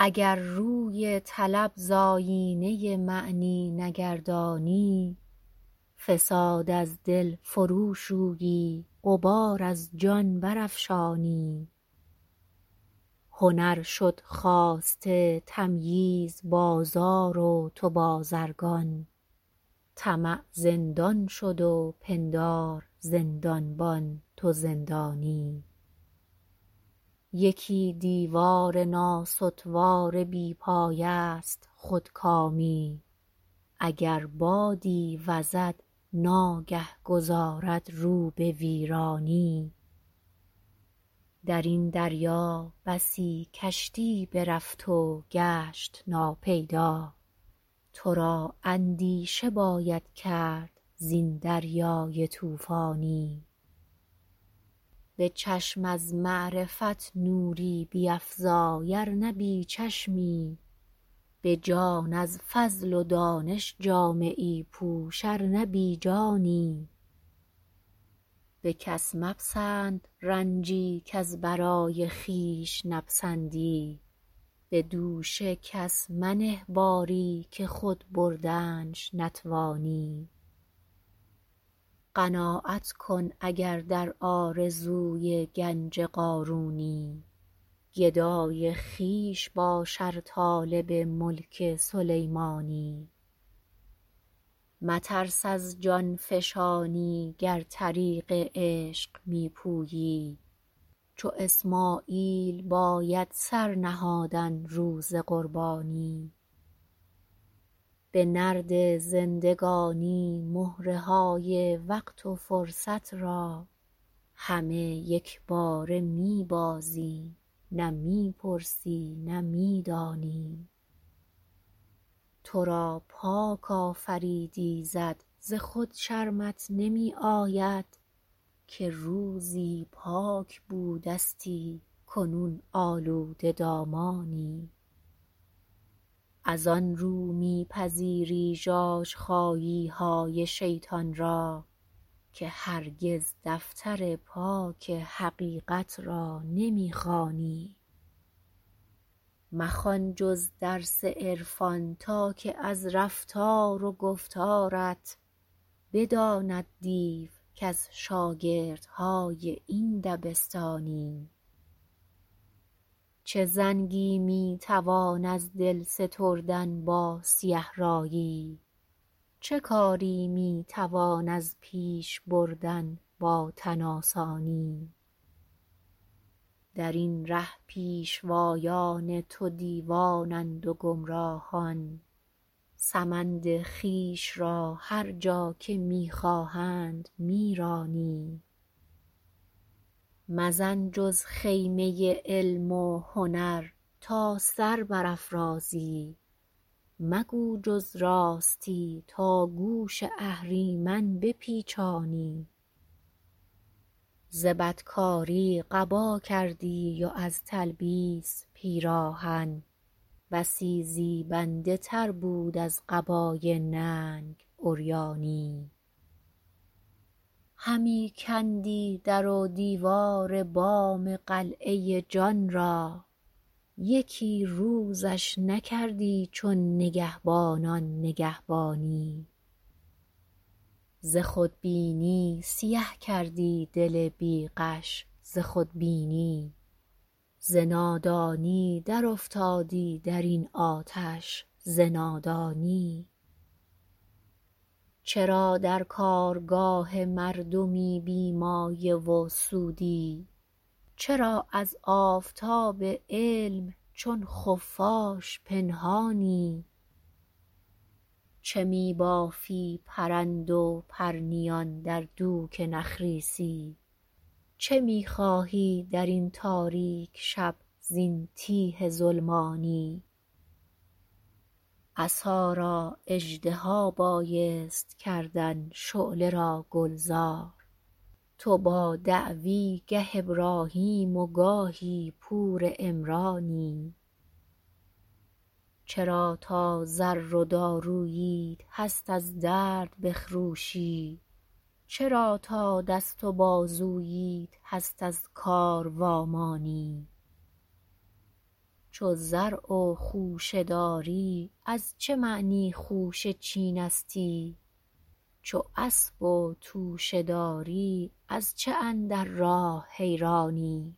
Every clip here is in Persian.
اگر روی طلب ز آیینه معنی نگردانی، فساد از دل فرو شویی غبار از جان برافشانی. هنر شد خواسته تمییز بازار و تو بازرگان، طمع زندان شد و پندار زندانبان تو زندانی. یکی دیوار ناستوار بی پایه است خودکامی، اگر بادی وزد ناگه گذارد رو به ویرانی. در این دریا بسی کشتی برفت و گشت ناپیدا، تو را اندیشه باید کرد زین دریای طوفانی. به چشم از معرفت نوری بیفزای ار نه بی چشمی، به جان از فضل و دانش جامه ای پوش ار نه بی جانی. به کس مپسند رنجی کز برای خویش نپسندی، به دوش کس منه باری که خود بردنش نتوانی. قناعت کن اگر در آرزوی گنج قارونی، گدای خویش باش ار طالب ملک سلیمانی. مترس از جانفشانی گر طریق عشق می پویی، چو اسماعیل باید سر نهادن روز قربانی. به نرد زندگانی مهره های وقت و فرصت را، همه یکباره می بازی نه می پرسی نه می دانی. تو را پاک آفرید ایزد ز خود شرمت نمی آید، که روزی پاک بودستی کنون آلوده دامانی. از آن رو می پذیری ژاژخایی های شیطان را، که هرگز دفتر پاک حقیقت را نمی خوانی. مخوان جز درس عرفان تا که از رفتار و گفتارت، بداند دیو کز شاگردهای این دبستانی. چه زنگی می توان از دل ستردن با سیه رایی، چه کاری می توان از پیش بردن با تن آسانی. در این ره پیشوایان تو دیوانند و گمراهان، سمند خویش را هر جا که می خواهند می رانی. مزن جز خیمه علم و هنر تا سر برافرازی، مگو جز راستی تا گوش اهریمن بپیچانی. ز بدکاری قبا کردی و از تلبیس پیراهن، بسی زیبنده تر بود از قبای ننگ عریانی. همی کندی در و دیوار بام قلعه جان را، یکی روزش نکردی چون نگهبانان نگهبانی. ز خودبینی سیه کردی دل بی غش ز خودبینی، ز نادانی در افتادی در این آتش ز نادانی. چرا در کارگاه مردمی بی مایه و سودی، چرا از آفتاب علم چون خفاش پنهانی. چه می بافی پرند و پرنیان در دوک نخریسی، چه می خواهی در این تاریک شب زین تیه ظلمانی. عصا را اژدها بایست کردن شعله را گلزار، تو با دعوی گه ابراهیم و گاهی پور عمرانی. چرا تا زر و داروییت هست از درد بخروشی، چرا تا دست و بازوییت هست از کار وامانی. چو زرع و خوشه داری از چه معنی خوشه چینستی چو اسب و توشه داری از چه اندر راه حیرانی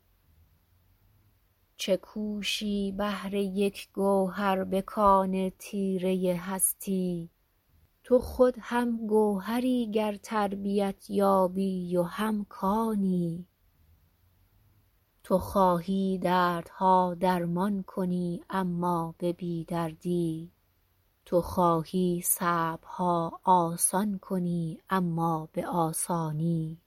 چه کوشی بهر یک گوهر به کان تیره هستی تو خود هم گوهری گر تربیت یابی و هم کانی تو خواهی دردها درمان کنی اما به بی دردی تو خواهی صعبها آسان کنی اما به آسانی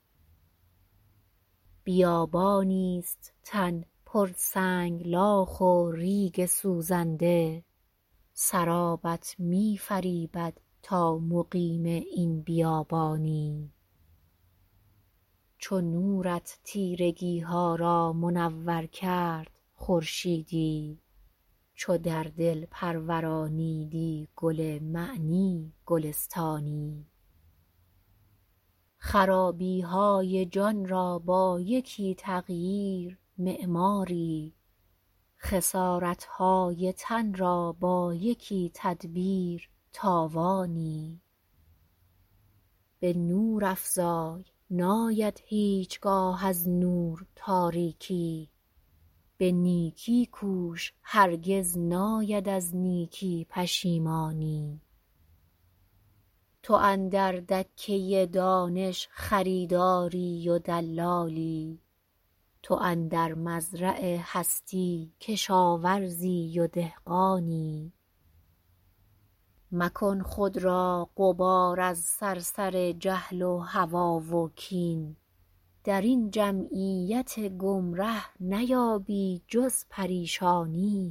بیابانی است تن پر سنگلاخ و ریگ سوزنده سرابت می فریبد تا مقیم این بیابانی چو نورت تیرگی ها را منور کرد خورشیدی چو در دل پرورانیدی گل معنی گلستانی خرابی های جان را با یکی تغییر معماری خسارت های تن را با یکی تدبیر تاوانی به نور افزای ناید هیچگاه از نور تاریکی به نیکی کوش هرگز ناید از نیکی پشیمانی تو اندر دکه دانش خریداری و دلالی تو اندر مزرع هستی کشاورزی و دهقانی مکن خود را غبار از صرصر جهل و هوی و کین در این جمعیت گمره نیابی جز پریشانی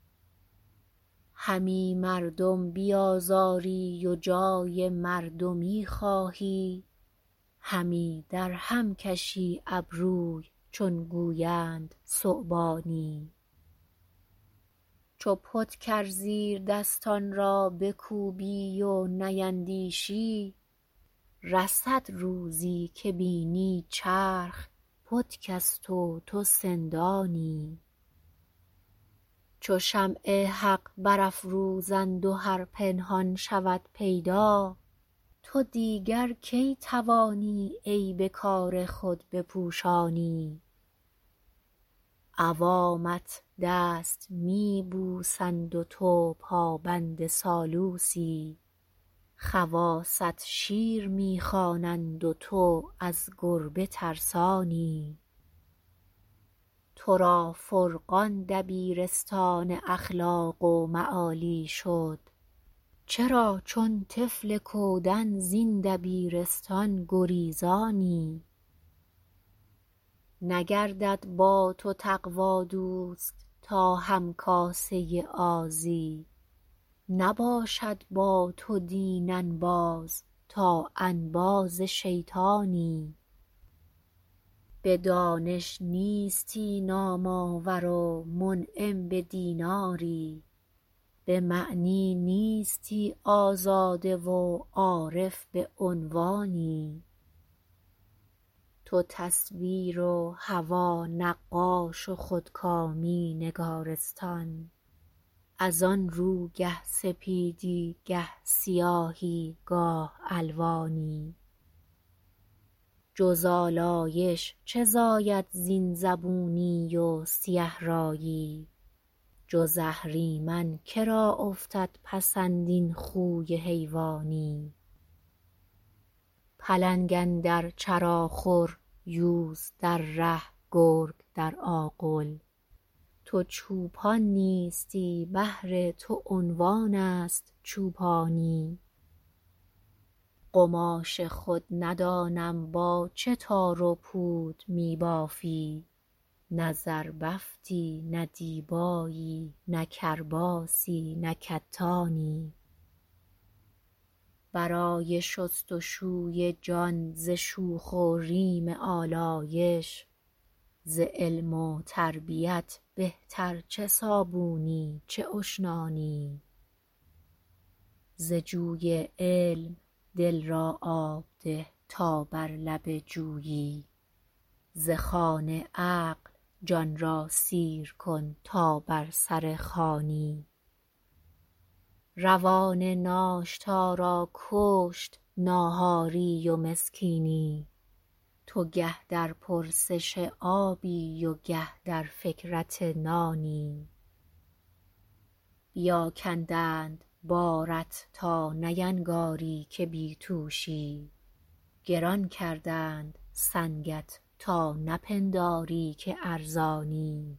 همی مردم بیازاری و جای مردمی خواهی همی در هم کشی ابروی چون گویند ثعبانی چو پتکر زیردستان را بکوبی و نیندیشی رسد روزی که بینی چرخ پتک است و تو سندانی چو شمع حق برافروزند و هر پنهان شود پیدا تو دیگر کی توانی عیب کار خود بپوشانی عوامت دست می بوسند و تو پابند سالوسی خواصت شیر می خوانند و تو از گربه ترسانی تو را فرقان دبیرستان اخلاق و معالی شد چرا چون طفل کودن زین دبیرستان گریزانی نگردد با تو تقوا دوست تا همکاسه آزی نباشد با تو دین انباز تا انباز شیطانی به دانش نیستی نام آور و منعم به دیناری به معنی نیستی آزاده و عارف به عنوانی تو تصویر و هوی نقاش و خودکامی نگارستان از آن رو گه سپیدی گه سیاهی گاه الوانی جز آلایش چه زاید زین زبونی و سیه رایی جز اهریمن که را افتد پسند این خوی حیوانی پلنگ اندر چراخور یوز در ره گرگ در آغل تو چوپان نیستی بهر تو عنوان است چوپانی قماش خود ندانم با چه تار و پود می بافی نه زربفتی نه دیبایی نه کرباسی نه کتانی برای شست و شوی جان ز شوخ و ریم آلایش ز علم و تربیت بهتر چه صابونی چه اشنانی ز جوی علم دل را آب ده تا بر لب جویی ز خوان عقل جان را سیر کن تا بر سر خوانی روان ناشتا را کشت ناهاری و مسکینی تو گه در پرسش آبی و گه در فکرت نانی بیاکندند بارت تا نینگاری که بی توشی گران کردند سنگت تا نپنداری که ارزانی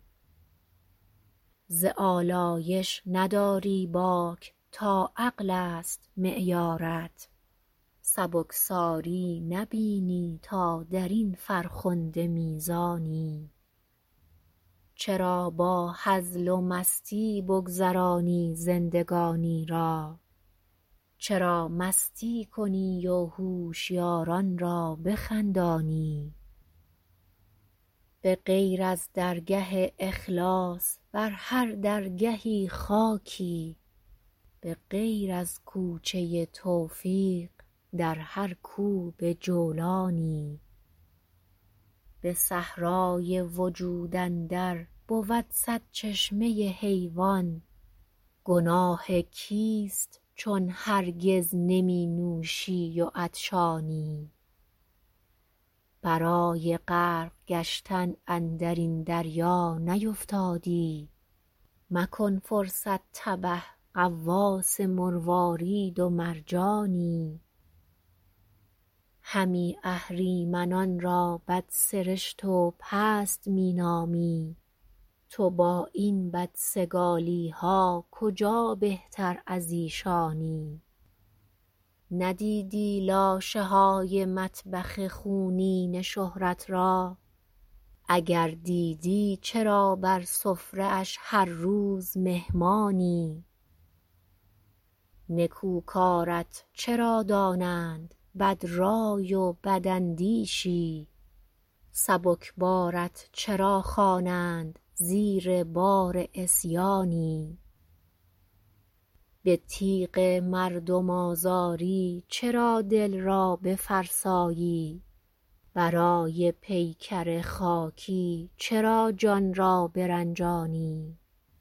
ز آلایش نداری باک تا عقل است معیارت سبکساری نبینی تا در این فرخنده میزانی چرا با هزل و مستی بگذرانی زندگانی را چرا مستی کنی و هوشیاران را بخندانی به غیر از درگه اخلاص بر هر درگهی خاکی به غیر از کوچه توفیق در هر کو به جولانی به صحرای وجود اندر بود صد چشمه حیوان گناه کیست چون هرگز نمی نوشی و عطشانی برای غرق گشتن اندرین دریا نیفتادی مکن فرصت تبه غواص مروارید و مرجانی همی اهریمنان را بدسرشت و پست مینامی تو با این بدسگالیها کجا بهتر از ایشانی ندیدی لاشه های مطبخ خونین شهرت را اگر دیدی چرا بر سفره اش هر روز مهمانی نکوکارت چرا دانند بدرای و بداندیشی سبکبارت چرا خوانند زیر بار عصیانی به تیغ مردم آزاری چرا دل را بفرسایی برای پیکر خاکی چرا جان را برنجانی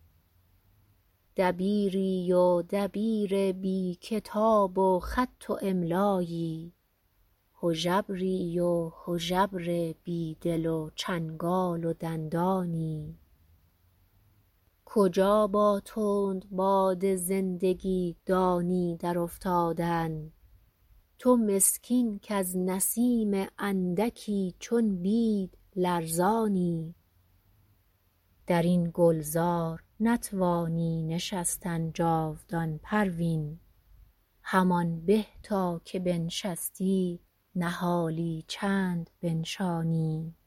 دبیری و دبیر بی کتاب و خط و املایی هژبری و هژبر بی دل و چنگال و دندانی کجا با تندباد زندگی دانی در افتادن تو مسکین کز نسیم اندکی چون بید لرزانی در این گلزار نتوانی نشستن جاودان پروین همان به تا که بنشستی نهالی چند بنشانی